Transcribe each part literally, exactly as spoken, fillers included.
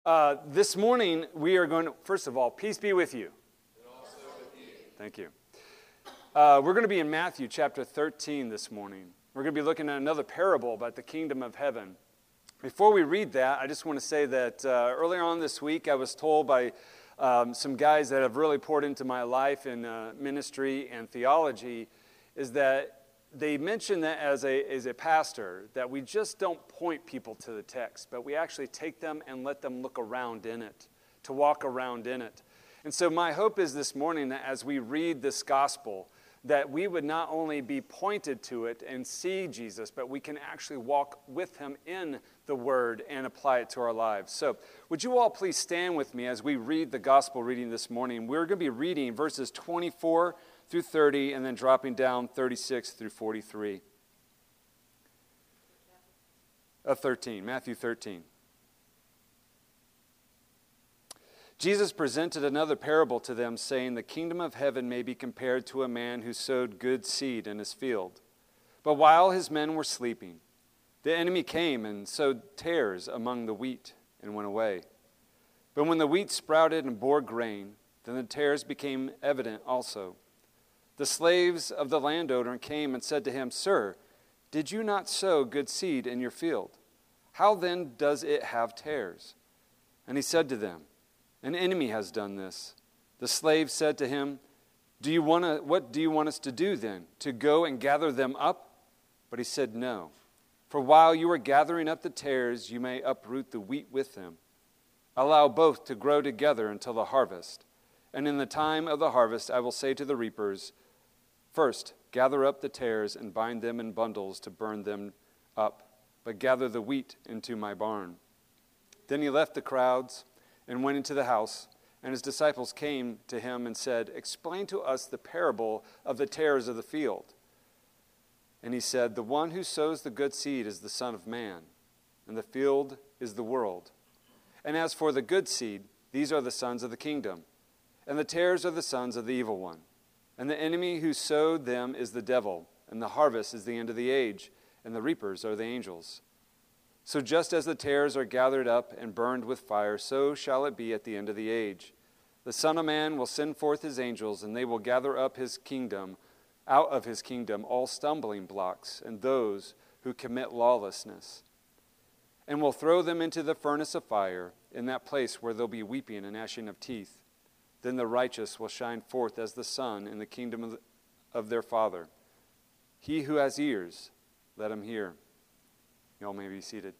Uh, this morning, we are going to, first of all, peace be with you. And also with you. Thank you. Uh, we're going to be in Matthew chapter thirteen this morning. We're going to be looking at another parable about the kingdom of heaven. Before we read that, I just want to say that uh, earlier on this week, I was told by um, some guys that have really poured into my life in uh, ministry and theology, is that they mentioned that as a, as a pastor, that we just don't point people to the text, but we actually take them and let them look around in it, to walk around in it. And so my hope is this morning that as we read this gospel, that we would not only be pointed to it and see Jesus, but we can actually walk with him in the word and apply it to our lives. So would you all please stand with me as we read the gospel reading this morning? We're going to be reading verses twenty-four through thirty, and then dropping down thirty-six through forty-three. Uh, thirteen, Matthew thirteen. Jesus presented another parable to them, saying, "The kingdom of heaven may be compared to a man who sowed good seed in his field. But while his men were sleeping, the enemy came and sowed tares among the wheat and went away. But when the wheat sprouted and bore grain, then the tares became evident also. The slaves of the landowner came and said to him, 'Sir, did you not sow good seed in your field? How then does it have tares?' And he said to them, 'An enemy has done this.' The slave said to him, do you want to, 'What do you want us to do then? To go and gather them up?' But he said, 'No. For while you are gathering up the tares, you may uproot the wheat with them. Allow both to grow together until the harvest. And in the time of the harvest I will say to the reapers, first, gather up the tares and bind them in bundles to burn them up, but gather the wheat into my barn.' Then he left the crowds and went into the house, and his disciples came to him and said, 'Explain to us the parable of the tares of the field.' And he said, 'The one who sows the good seed is the Son of Man, and the field is the world. And as for the good seed, these are the sons of the kingdom, and the tares are the sons of the evil one. And the enemy who sowed them is the devil, and the harvest is the end of the age, and the reapers are the angels. So just as the tares are gathered up and burned with fire, so shall it be at the end of the age. The Son of Man will send forth his angels, and they will gather up his kingdom, out of his kingdom, all stumbling blocks, and those who commit lawlessness, and will throw them into the furnace of fire, in that place where there'll be weeping and gnashing of teeth. Then the righteous will shine forth as the sun in the kingdom of, of their Father. He who has ears, let him hear." You all may be seated.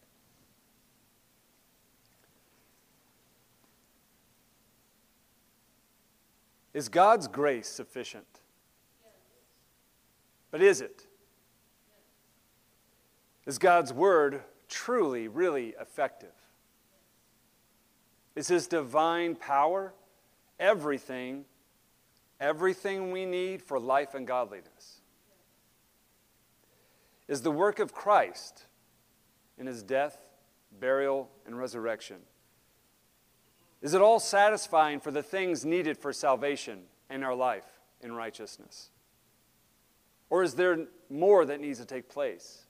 Is God's grace sufficient? Yes. But is it? Yes. Is God's word truly, really effective? Yes. Is his divine power everything, everything we need for life and godliness? Is the work of Christ in his death, burial, and resurrection, is it all satisfying for the things needed for salvation in our life in righteousness? Or is there more that needs to take place?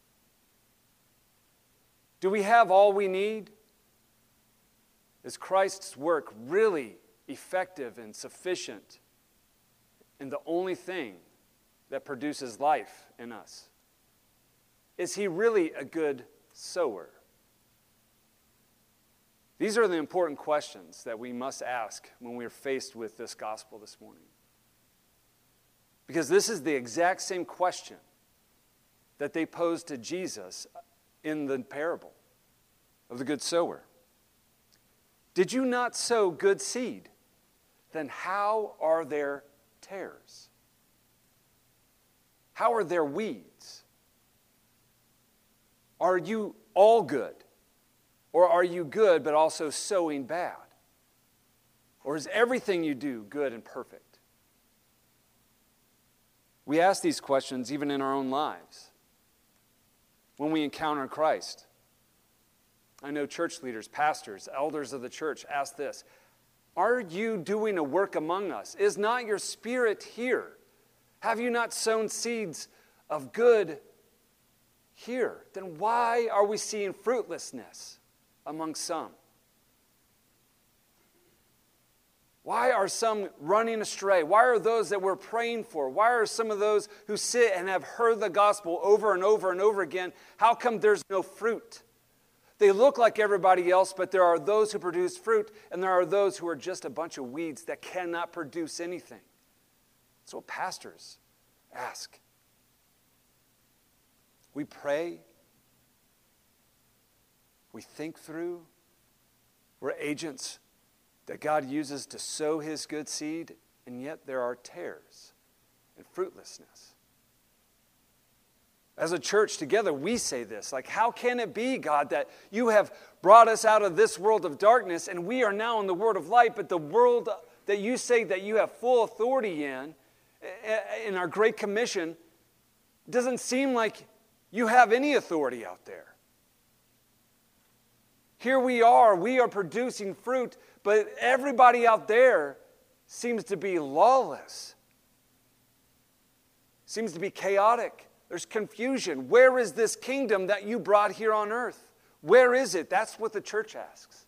Do we have all we need? Is Christ's work really effective and sufficient and the only thing that produces life in us? Is he really a good sower? These are the important questions that we must ask when we are faced with this gospel this morning. Because this is the exact same question that they posed to Jesus in the parable of the good sower. Did you not sow good seed? Then how are there tares? How are there weeds? Are you all good? Or are you good but also sowing bad? Or is everything you do good and perfect? We ask these questions even in our own lives when we encounter Christ. I know church leaders, pastors, elders of the church ask this: are you doing a work among us? Is not your spirit here? Have you not sown seeds of good here? Then why are we seeing fruitlessness among some? Why are some running astray? Why are those that we're praying for? Why are some of those who sit and have heard the gospel over and over and over again? How come there's no fruit? They look like everybody else, but there are those who produce fruit, and there are those who are just a bunch of weeds that cannot produce anything. That's what pastors ask. We pray. We think through. We're agents that God uses to sow his good seed, and yet there are tares and fruitlessness. As a church together, we say this, like, how can it be, God, that you have brought us out of this world of darkness, and we are now in the world of light, but the world that you say that you have full authority in, in our Great Commission, doesn't seem like you have any authority out there. Here we are, we are producing fruit, but everybody out there seems to be lawless, seems to be chaotic. There's confusion. Where is this kingdom that you brought here on earth? Where is it? That's what the church asks.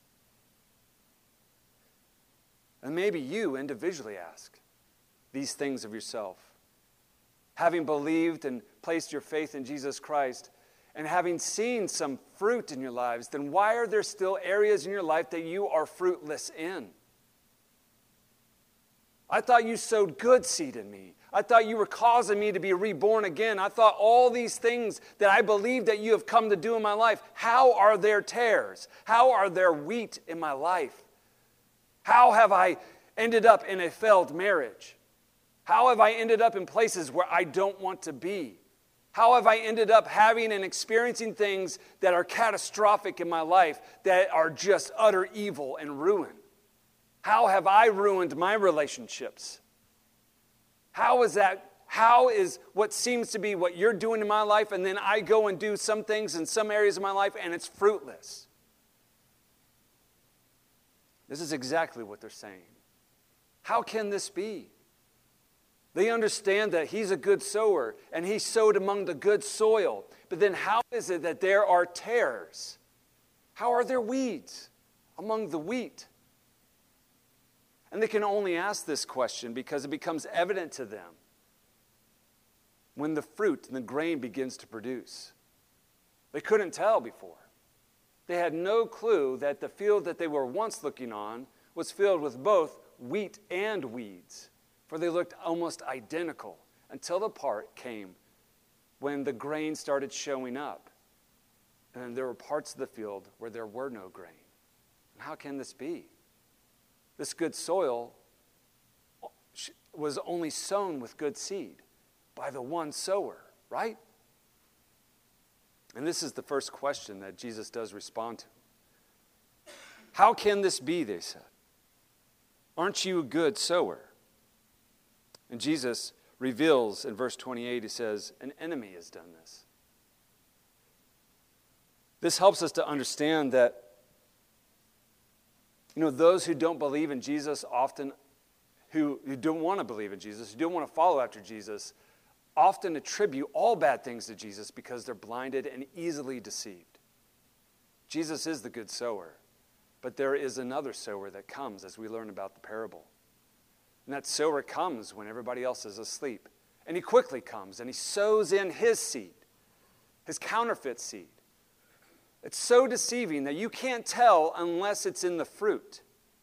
And maybe you individually ask these things of yourself. Having believed and placed your faith in Jesus Christ, and having seen some fruit in your lives, then why are there still areas in your life that you are fruitless in? I thought you sowed good seed in me. I thought you were causing me to be reborn again. I thought all these things that I believe that you have come to do in my life, how are there tares? How are there wheat in my life? How have I ended up in a failed marriage? How have I ended up in places where I don't want to be? How have I ended up having and experiencing things that are catastrophic in my life, that are just utter evil and ruin? How have I ruined my relationships? How is that? How is what seems to be what you're doing in my life, and then I go and do some things in some areas of my life, and it's fruitless? This is exactly what they're saying. How can this be? They understand that he's a good sower, and he sowed among the good soil. But then how is it that there are tares? How are there weeds among the wheat? And they can only ask this question because it becomes evident to them when the fruit and the grain begins to produce. They couldn't tell before. They had no clue that the field that they were once looking on was filled with both wheat and weeds, for they looked almost identical until the part came when the grain started showing up. And then there were parts of the field where there were no grain. And how can this be? This good soil was only sown with good seed by the one sower, right? And this is the first question that Jesus does respond to. How can this be, they said? Aren't you a good sower? And Jesus reveals in verse twenty-eight, he says, an enemy has done this. This helps us to understand that, you know, those who don't believe in Jesus often, who, who don't want to believe in Jesus, who don't want to follow after Jesus, often attribute all bad things to Jesus because they're blinded and easily deceived. Jesus is the good sower, but there is another sower that comes as we learn about the parable. And that sower comes when everybody else is asleep. And he quickly comes and he sows in his seed, his counterfeit seed. It's so deceiving that you can't tell unless it's in the fruit.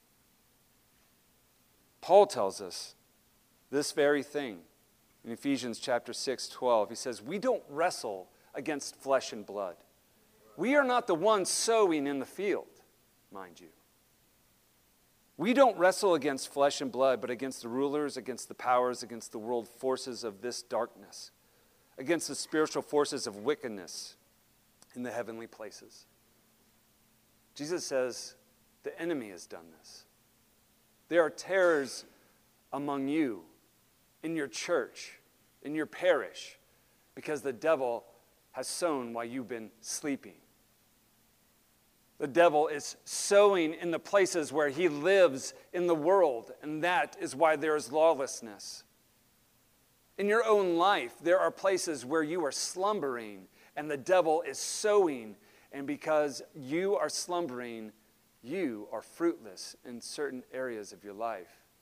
Paul tells us this very thing in Ephesians chapter six, twelve. He says, we don't wrestle against flesh and blood. We are not the ones sowing in the field, mind you. We don't wrestle against flesh and blood, but against the rulers, against the powers, against the world forces of this darkness, against the spiritual forces of wickedness in the heavenly places. Jesus says, the enemy has done this. There are tares among you, in your church, in your parish, because the devil has sown while you've been sleeping. The devil is sowing in the places where he lives in the world, and that is why there is lawlessness. In your own life, there are places where you are slumbering, and the devil is sowing, and because you are slumbering, you are fruitless in certain areas of your life.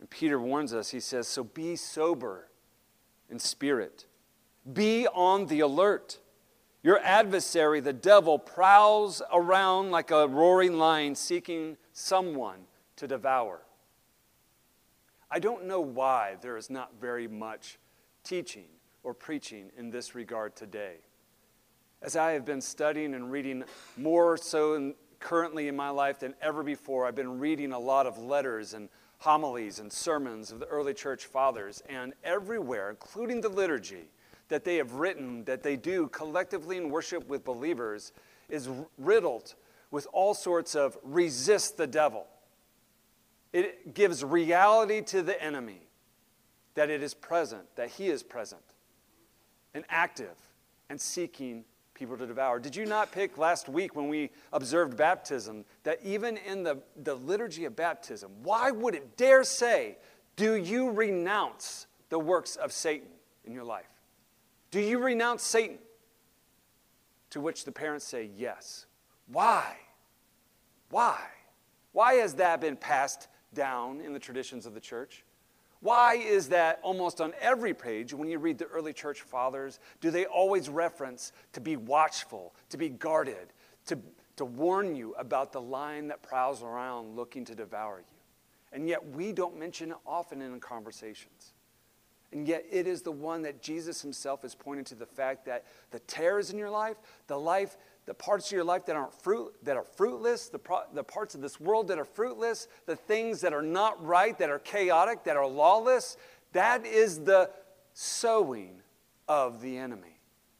And Peter warns us, he says, so be sober in spirit. Be on the alert. Your adversary, the devil, prowls around like a roaring lion seeking someone to devour. I don't know why there is not very much teaching or preaching in this regard today. As I have been studying and reading more so in, currently in my life than ever before, I've been reading a lot of letters and homilies and sermons of the early church fathers, and everywhere, including the liturgy, that they have written, that they do collectively in worship with believers, is riddled with all sorts of resist the devil. It gives reality to the enemy that it is present, that he is present and active and seeking people to devour. Did you not pick last week when we observed baptism that even in the, the liturgy of baptism, why would it dare say, do you renounce the works of Satan in your life? Do you renounce Satan? To which the parents say, yes. Why? Why? Why has that been passed down in the traditions of the church? Why is that almost on every page when you read the early church fathers, do they always reference to be watchful, to be guarded, to, to warn you about the lion that prowls around looking to devour you? And yet we don't mention it often in conversations. And yet it is the one that Jesus himself is pointing to the fact that the tares in your life, the life, the parts of your life that aren't fruit, that are fruitless, the, pro, the parts of this world that are fruitless, the things that are not right, that are chaotic, that are lawless, that is the sowing of the enemy.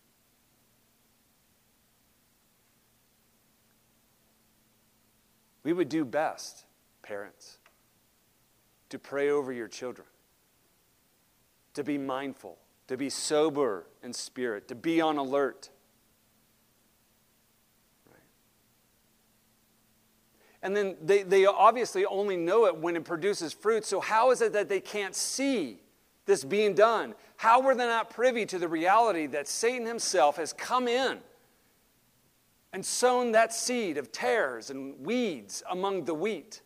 We would do best, parents, to pray over your children, to be mindful, to be sober in spirit, to be on alert. Right? And then they, they obviously only know it when it produces fruit, so how is it that they can't see this being done? How were they not privy to the reality that Satan himself has come in and sown that seed of tares and weeds among the wheat?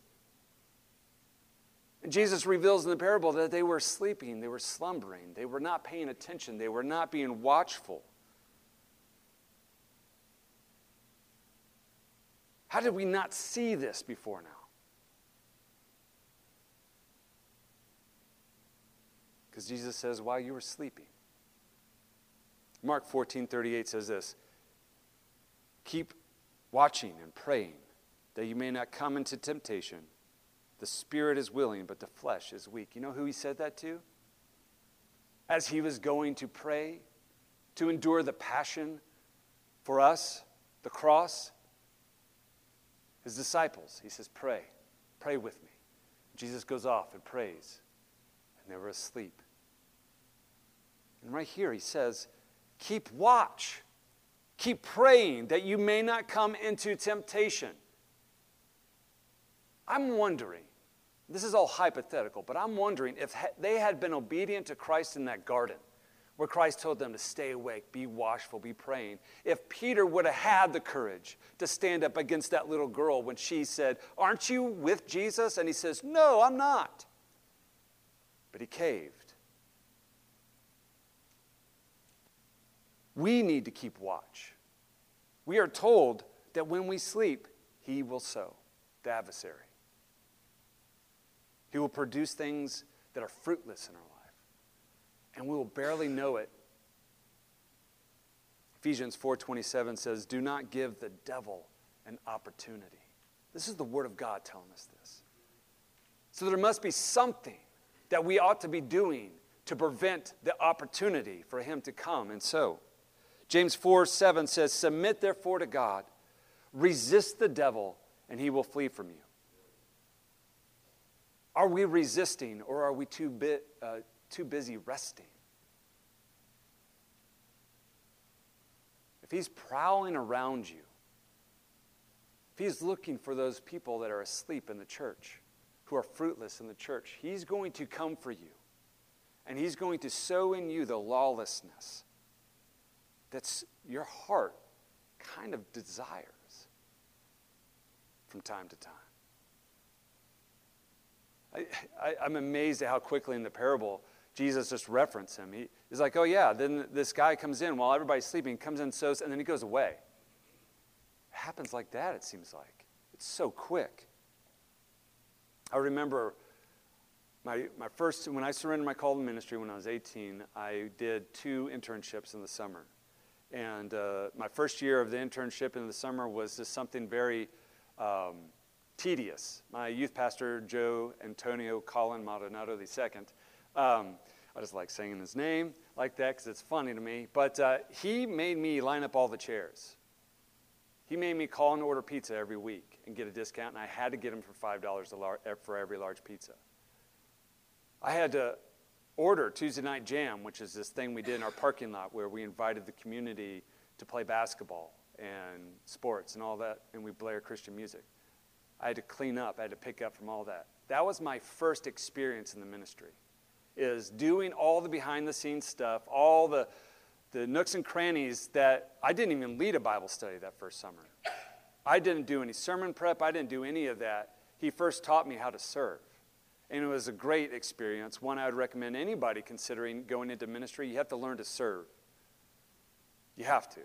And Jesus reveals in the parable that they were sleeping, they were slumbering, they were not paying attention, they were not being watchful. How did we not see this before now? Because Jesus says, while you were sleeping. Mark fourteen thirty-eight says this, keep watching and praying that you may not come into temptation. The spirit is willing, but the flesh is weak. You know who he said that to? As he was going to pray, to endure the passion for us, the cross, his disciples. He says, pray, pray with me. Jesus goes off and prays, and they were asleep. And right here he says, keep watch, keep praying that you may not come into temptation. I'm wondering, this is all hypothetical, but I'm wondering if they had been obedient to Christ in that garden, where Christ told them to stay awake, be watchful, be praying, if Peter would have had the courage to stand up against that little girl when she said, aren't you with Jesus? And he says, no, I'm not. But he caved. We need to keep watch. We are told that when we sleep, he will sow, the adversary. He will produce things that are fruitless in our life. And we will barely know it. Ephesians four twenty-seven says, do not give the devil an opportunity. This is the word of God telling us this. So there must be something that we ought to be doing to prevent the opportunity for him to come. And so, James four seven says, submit therefore to God, resist the devil, and he will flee from you. Are we resisting, or are we too, bit, uh, too busy resting? If he's prowling around you, if he's looking for those people that are asleep in the church, who are fruitless in the church, he's going to come for you. And he's going to sow in you the lawlessness that's your heart kind of desires from time to time. I, I, I'm amazed at how quickly in the parable Jesus just referenced him. He, he's like, oh yeah, then this guy comes in while everybody's sleeping, comes in, sows, and then he goes away. It happens like that, it seems like. It's so quick. I remember my my first, when I surrendered my call to ministry when I was eighteen, I did two internships in the summer. And uh, my first year of the internship in the summer was just something very um, tedious. My youth pastor, Joe Antonio Colin Maldonado the second, um, I just like saying his name like that because it's funny to me, but uh, he made me line up all the chairs. He made me call and order pizza every week and get a discount, and I had to get him for five dollars a lar- for every large pizza. I had to order Tuesday Night Jam, which is this thing we did in our parking lot where we invited the community to play basketball and sports and all that, and we blare Christian music. I had to clean up. I had to pick up from all that. That was my first experience in the ministry, is doing all the behind-the-scenes stuff, all the, the nooks and crannies that I didn't even lead a Bible study that first summer. I didn't do any sermon prep. I didn't do any of that. He first taught me how to serve. And it was a great experience, one I would recommend anybody considering going into ministry. You have to learn to serve. You have to.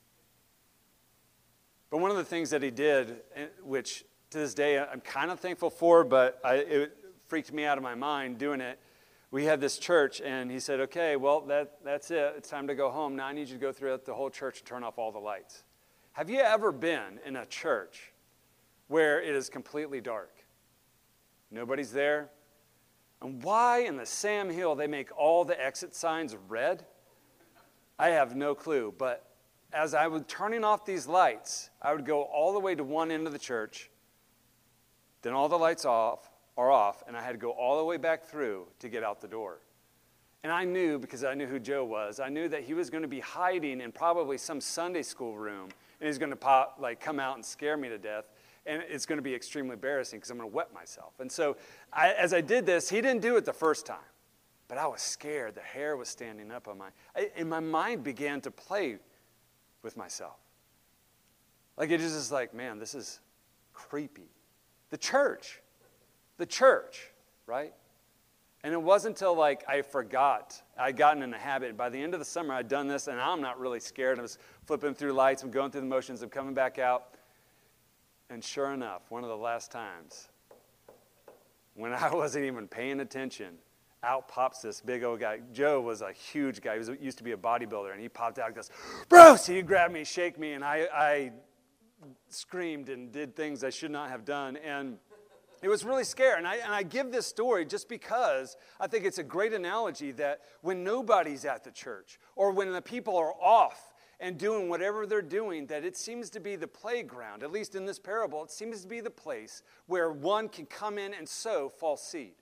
But one of the things that he did, which to this day I'm kind of thankful for, but I, it freaked me out of my mind doing it. We had this church, and he said, okay, well, that, that's it. It's time to go home. Now I need you to go throughout the whole church and turn off all the lights. Have you ever been in a church where it is completely dark? Nobody's there. And why in the Sam Hill they make all the exit signs red? I have no clue. But as I was turning off these lights, I would go all the way to one end of the church. Then all the lights off are off, and I had to go all the way back through to get out the door. And I knew, because I knew who Joe was, I knew that he was going to be hiding in probably some Sunday school room, and he's going to pop, like come out and scare me to death. And it's going to be extremely embarrassing because I'm going to wet myself. And so I, as I did this, he didn't do it the first time. But I was scared. The hair was standing up on my... I, and my mind began to play with myself. Like it is just like, man, this is creepy. The church. The church, right? And it wasn't until like I forgot. I'd gotten in the habit. By the end of the summer, I'd done this, and I'm not really scared. I was flipping through lights. I'm going through the motions. I'm coming back out. And sure enough, one of the last times, when I wasn't even paying attention, out pops this big old guy. Joe was a huge guy. He was, used to be a bodybuilder, and he popped out and goes, Bruce! He grabbed me, shake me, and I, I screamed and did things I should not have done. And it was really scary. And I, and I give this story just because I think it's a great analogy that when nobody's at the church or when the people are off, and doing whatever they're doing, that it seems to be the playground, at least in this parable, it seems to be the place where one can come in and sow false seed.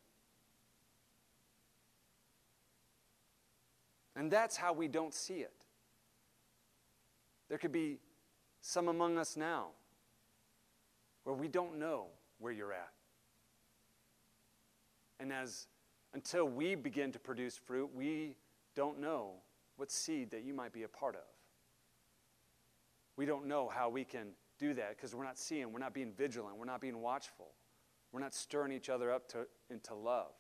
And that's how we don't see it. There could be some among us now where we don't know where you're at. And as until we begin to produce fruit, we don't know what seed that you might be a part of. We don't know how we can do that because we're not seeing, we're not being vigilant, we're not being watchful. We're not stirring each other up to, into love.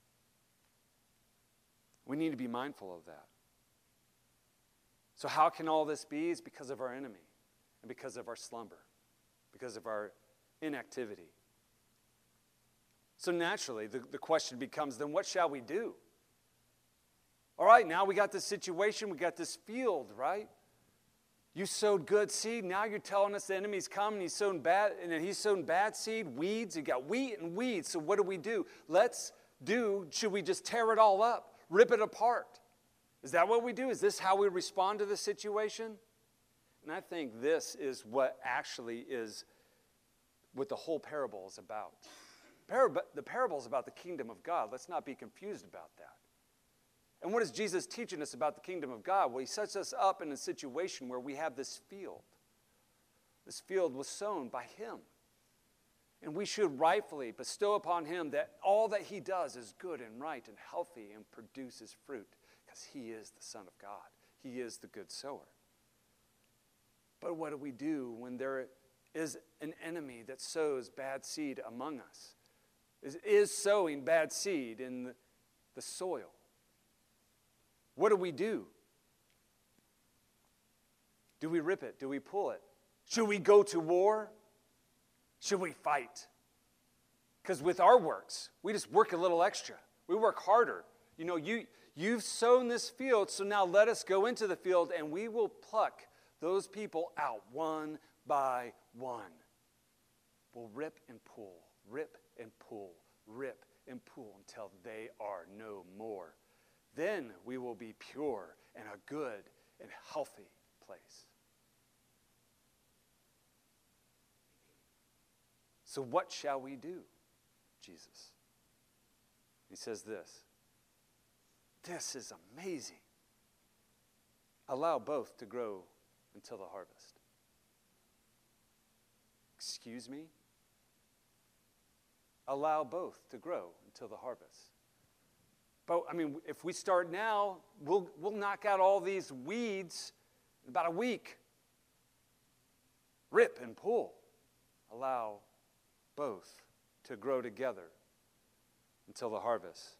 We need to be mindful of that. So how can all this be? It's because of our enemy and because of our slumber, because of our inactivity. So naturally, the, the question becomes, then what shall we do? All right, now we got this situation, we got this field, right? You sowed good seed. Now you're telling us the enemy's coming. He's sown bad, and he's sown bad seed, weeds. You got wheat and weeds. So what do we do? Let's do. Should we just tear it all up, rip it apart? Is that what we do? Is this how we respond to the situation? And I think this is what actually is what the whole parable is about. The parable is about the kingdom of God. Let's not be confused about that. And what is Jesus teaching us about the kingdom of God? Well, he sets us up in a situation where we have this field. This field was sown by him. And we should rightfully bestow upon him that all that he does is good and right and healthy and produces fruit because he is the Son of God. He is the good sower. But what do we do when there is an enemy that sows bad seed among us? is, is sowing bad seed in the, the soil. What do we do? Do we rip it? Do we pull it? Should we go to war? Should we fight? Because with our works, we just work a little extra. We work harder. You know, you, you've sown this field, so now let us go into the field and we will pluck those people out one by one. We'll rip and pull, rip and pull, rip and pull until they are no more. Then we will be pure and a good and healthy place. So what shall we do, Jesus? He says this. This is amazing. Allow both to grow until the harvest. Excuse me? Allow both to grow until the harvest. But, I mean, if we start now, we'll, we'll knock out all these weeds in about a week. Rip and pull. Allow both to grow together until the harvest.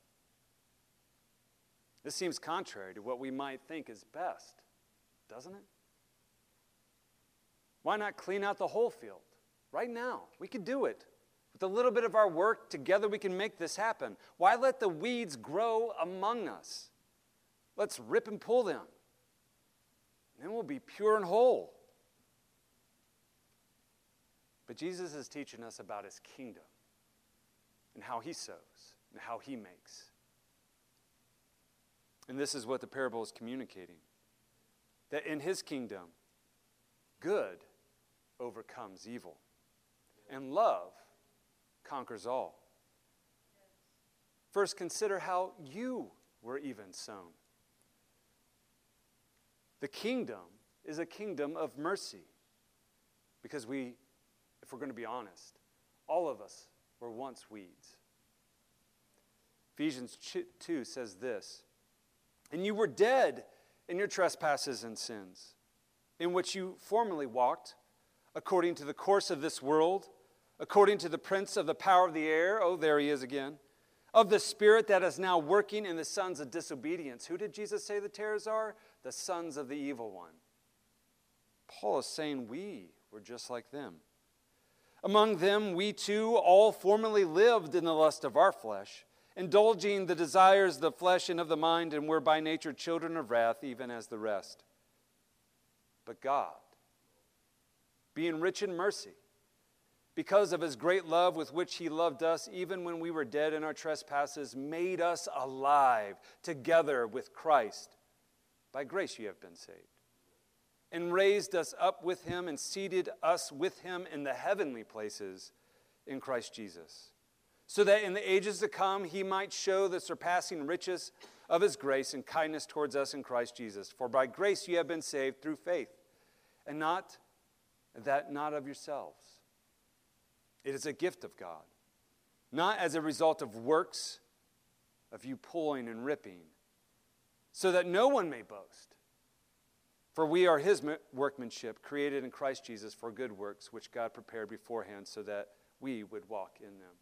This seems contrary to what we might think is best, doesn't it? Why not clean out the whole field right now? We could do it. With a little bit of our work, together we can make this happen. Why let the weeds grow among us? Let's rip and pull them. And then we'll be pure and whole. But Jesus is teaching us about his kingdom and how he sows and how he makes. And this is what the parable is communicating. That in his kingdom, good overcomes evil. And love conquers all. First, consider how you were even sown. The kingdom is a kingdom of mercy. Because we, if we're going to be honest, all of us were once weeds. Ephesians two says this, and you were dead in your trespasses and sins, in which you formerly walked, according to the course of this world, according to the prince of the power of the air, oh, there he is again, of the spirit that is now working in the sons of disobedience. Who did Jesus say the tares are? The sons of the evil one. Paul is saying we were just like them. Among them, we too all formerly lived in the lust of our flesh, indulging the desires of the flesh and of the mind, and were by nature children of wrath, even as the rest. But God, being rich in mercy, because of his great love with which he loved us, even when we were dead in our trespasses, made us alive together with Christ. By grace you have been saved. And raised us up with him and seated us with him in the heavenly places in Christ Jesus, so that in the ages to come he might show the surpassing riches of his grace and kindness towards us in Christ Jesus. For by grace you have been saved through faith, and not that not of yourselves. It is a gift of God, not as a result of works, of you pulling and ripping, so that no one may boast. For we are his workmanship, created in Christ Jesus for good works, which God prepared beforehand so that we would walk in them.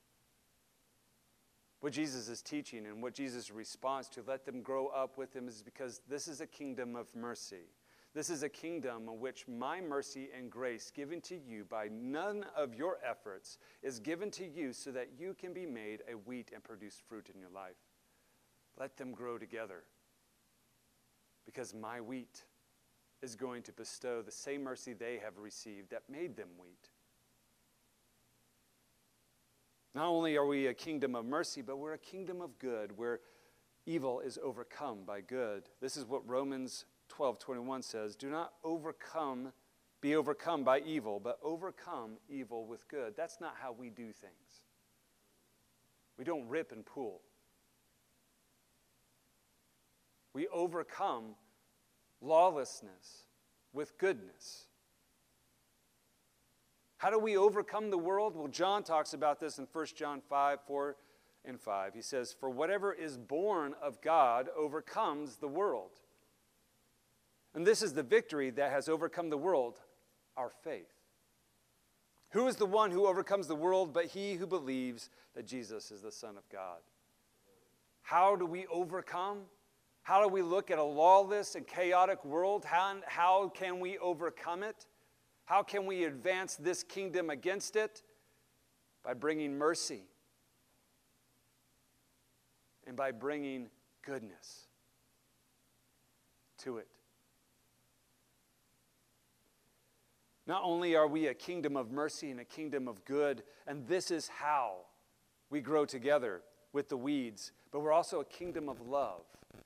What Jesus is teaching and what Jesus responds to, let them grow up with him, is because this is a kingdom of mercy. This is a kingdom in which my mercy and grace given to you by none of your efforts is given to you so that you can be made a wheat and produce fruit in your life. Let them grow together, because my wheat is going to bestow the same mercy they have received that made them wheat. Not only are we a kingdom of mercy, but we're a kingdom of good, where evil is overcome by good. This is what Romans twelve twenty-one says, do not overcome, be overcome by evil, but overcome evil with good. That's not how we do things. We don't rip and pull. We overcome lawlessness with goodness. How do we overcome the world? Well, John talks about this in First John five, four and five. He says, for whatever is born of God overcomes the world. And this is the victory that has overcome the world, our faith. Who is the one who overcomes the world but he who believes that Jesus is the Son of God? How do we overcome? How do we look at a lawless and chaotic world? How, how can we overcome it? How can we advance this kingdom against it? By bringing mercy and by bringing goodness to it. Not only are we a kingdom of mercy and a kingdom of good, and this is how we grow together with the weeds, but we're also a kingdom of love.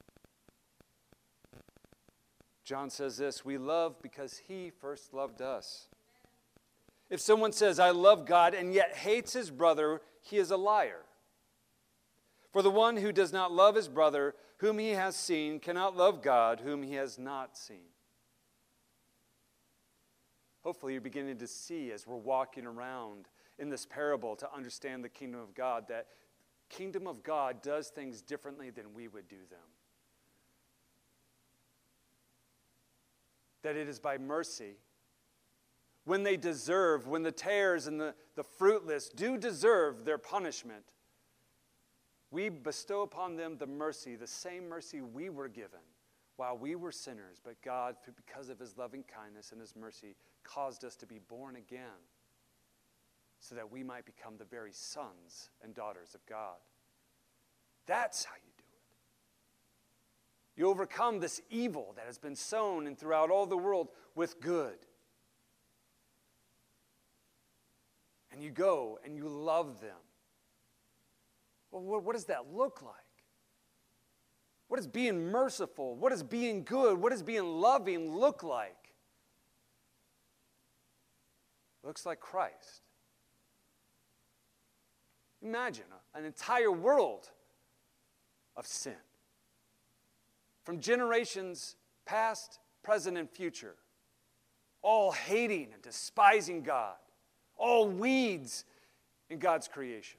John says this, we love because he first loved us. If someone says, I love God, and yet hates his brother, he is a liar. For the one who does not love his brother, whom he has seen, cannot love God, whom he has not seen. Hopefully you're beginning to see as we're walking around in this parable to understand the kingdom of God, that kingdom of God does things differently than we would do them. That it is by mercy. When they deserve, when the tares and the, the fruitless do deserve their punishment, we bestow upon them the mercy, the same mercy we were given while we were sinners, but God, because of his loving kindness and his mercy, caused us to be born again so that we might become the very sons and daughters of God. That's how you do it. You overcome this evil that has been sown and throughout all the world with good. And you go and you love them. Well, what does that look like? What does being merciful, what does being good, what does being loving look like? It looks like Christ. Imagine an entire world of sin. From generations past, present, and future. All hating and despising God. All weeds in God's creation.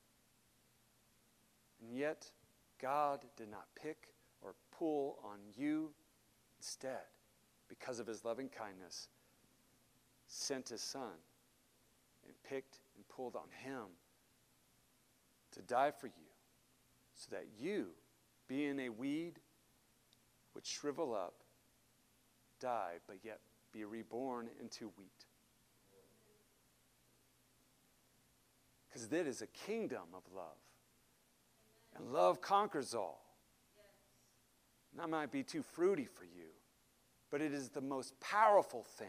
And yet, God did not pick or pull on you. Instead, because of his loving kindness, sent his son and picked and pulled on him to die for you, so that you, being a weed, would shrivel up, die, but yet be reborn into wheat. Because that is a kingdom of love. And love conquers all. And that might be too fruity for you, but it is the most powerful thing.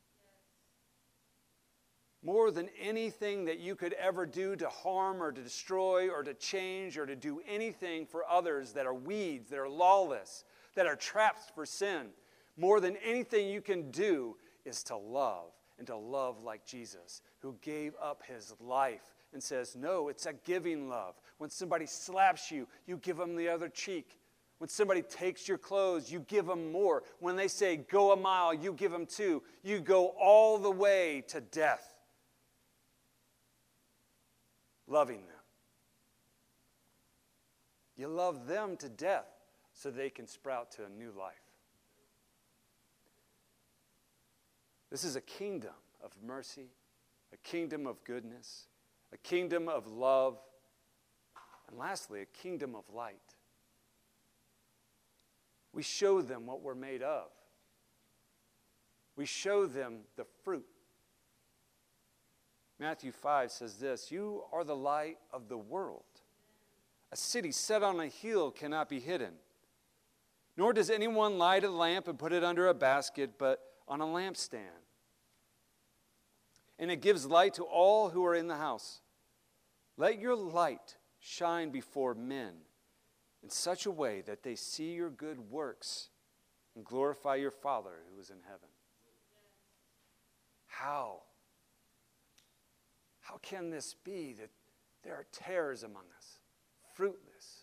More than anything that you could ever do to harm or to destroy or to change or to do anything for others that are weeds, that are lawless, that are traps for sin. More than anything you can do is to love, and to love like Jesus, who gave up his life and says, no, it's a giving love. When somebody slaps you, you give them the other cheek. When somebody takes your clothes, you give them more. When they say, go a mile, you give them two. You go all the way to death, loving them. You love them to death so they can sprout to a new life. This is a kingdom of mercy, a kingdom of goodness, a kingdom of love, and lastly, a kingdom of light. We show them what we're made of. We show them the fruit. Matthew five says this, you are the light of the world. A city set on a hill cannot be hidden. Nor does anyone light a lamp and put it under a basket, but on a lampstand. And it gives light to all who are in the house. Let your light shine before men in such a way that they see your good works and glorify your Father who is in heaven. How? How can this be that there are tares among us, fruitless,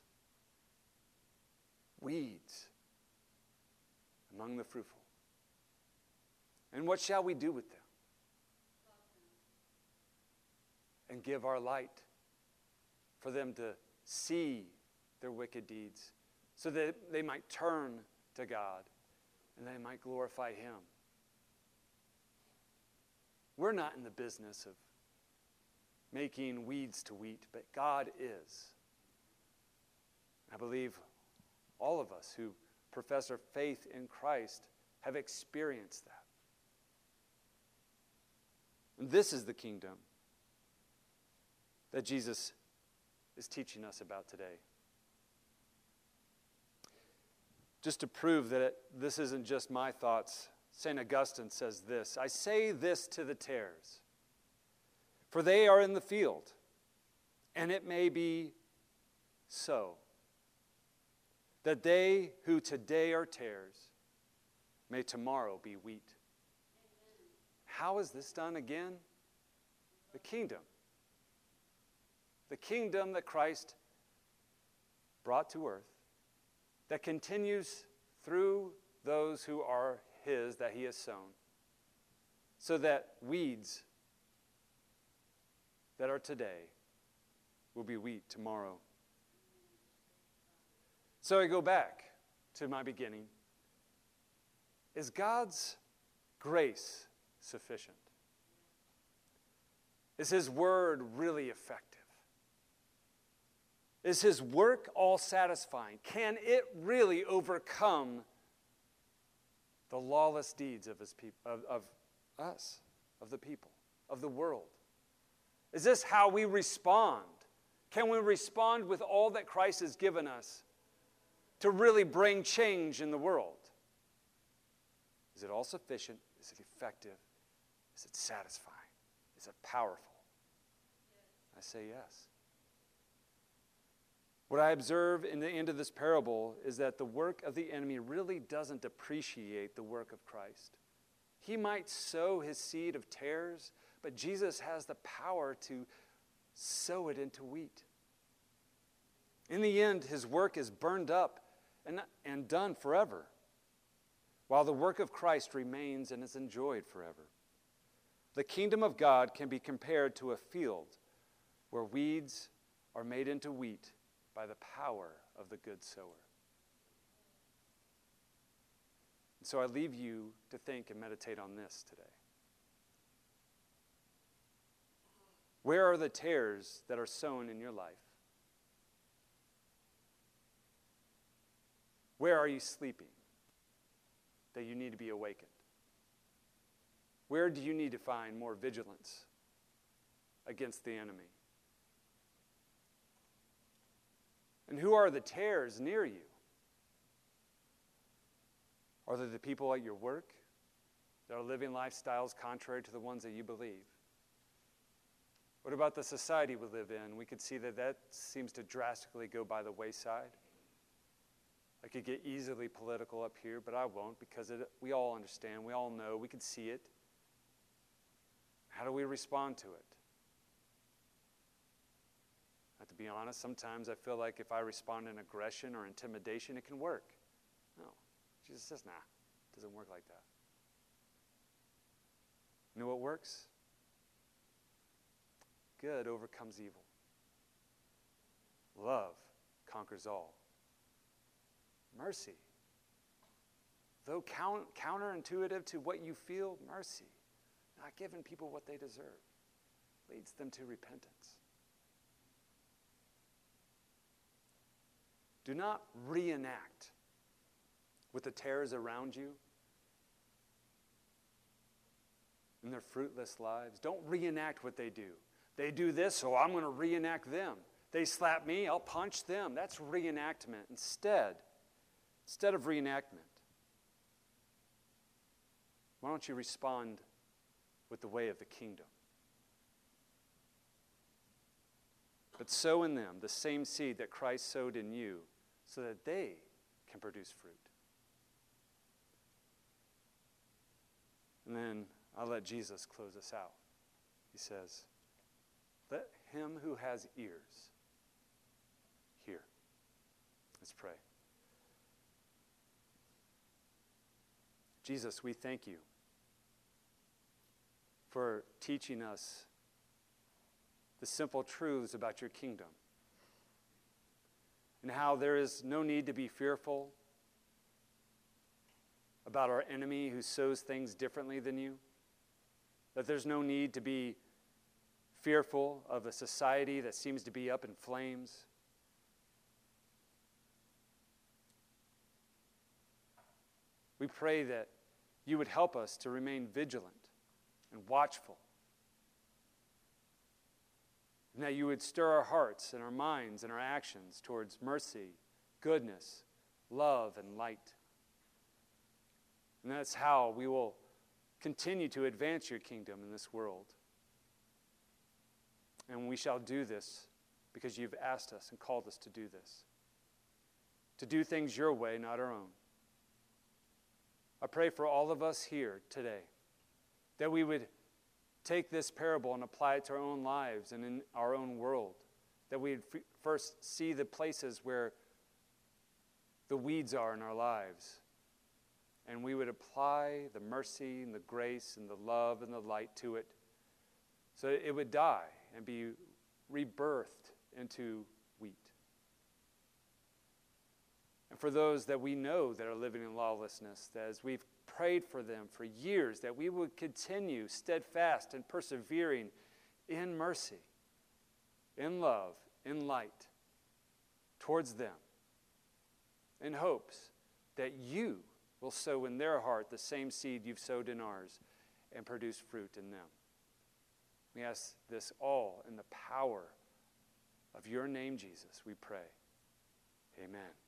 weeds among the fruitful? And what shall we do with them? And give our light for them to see their wicked deeds, so that they might turn to God and they might glorify him. We're not in the business of making weeds to wheat, but God is. I believe all of us who profess our faith in Christ have experienced that. And this is the kingdom that Jesus is teaching us about today. Just to prove that it, this isn't just my thoughts, Saint Augustine says this, I say this to the tares, for they are in the field, and it may be so, that they who today are tares may tomorrow be wheat. Amen. How is this done again? The kingdom. The kingdom that Christ brought to earth, that continues through those who are His, that He has sown, so that weeds that are today will be wheat tomorrow. So I go back to my beginning. Is God's grace sufficient? Is His word really effective? Is His work all satisfying? Can it really overcome the lawless deeds of His people, of, of us, of the people, of the world? Is this how we respond? Can we respond with all that Christ has given us to really bring change in the world? Is it all sufficient? Is it effective? Is it satisfying? Is it powerful? I say yes. What I observe in the end of this parable is that the work of the enemy really doesn't appreciate the work of Christ. He might sow his seed of tares, but Jesus has the power to sow it into wheat. In the end, his work is burned up and, and done forever, while the work of Christ remains and is enjoyed forever. The kingdom of God can be compared to a field where weeds are made into wheat by the power of the good sower. And so I leave you to think and meditate on this today. Where are the tares that are sown in your life? Where are you sleeping that you need to be awakened? Where do you need to find more vigilance against the enemy? And who are the tares near you? Are they the people at your work that are living lifestyles contrary to the ones that you believe? What about the society we live in? We could see that that seems to drastically go by the wayside. I could get easily political up here, but I won't, because it, we all understand, we all know, we can see it. How do we respond to it? To be honest, sometimes I feel like if I respond in aggression or intimidation, it can work. No. Jesus says, nah, it doesn't work like that. You know what works? Good overcomes evil. Love conquers all. Mercy, though count, counterintuitive to what you feel, mercy, not giving people what they deserve, leads them to repentance. Do not reenact with the tares around you in their fruitless lives. Don't reenact what they do. They do this, so I'm going to reenact them. They slap me, I'll punch them. That's reenactment. Instead, instead of reenactment, why don't you respond with the way of the kingdom? But sow in them the same seed that Christ sowed in you, so that they can produce fruit. And then I'll let Jesus close us out. He says, let him who has ears hear. Let's pray. Jesus, we thank you for teaching us the simple truths about your kingdom, and how there is no need to be fearful about our enemy who sows things differently than you. that there's no need to be fearful of a society that seems to be up in flames. We pray that you would help us to remain vigilant and watchful, and that you would stir our hearts and our minds and our actions towards mercy, goodness, love, and light. And that's how we will continue to advance your kingdom in this world. And we shall do this because you've asked us and called us to do this. To do things your way, not our own. I pray for all of us here today that we would take this parable and apply it to our own lives and in our own world. That we'd f- first see the places where the weeds are in our lives. And we would apply the mercy and the grace and the love and the light to it so that it would die and be rebirthed into wheat. And for those that we know that are living in lawlessness, that as we've prayed for them for years, that we would continue steadfast and persevering in mercy, in love, in light, towards them, in hopes that you will sow in their heart the same seed you've sowed in ours and produce fruit in them. We ask this all in the power of your name, Jesus, we pray. Amen.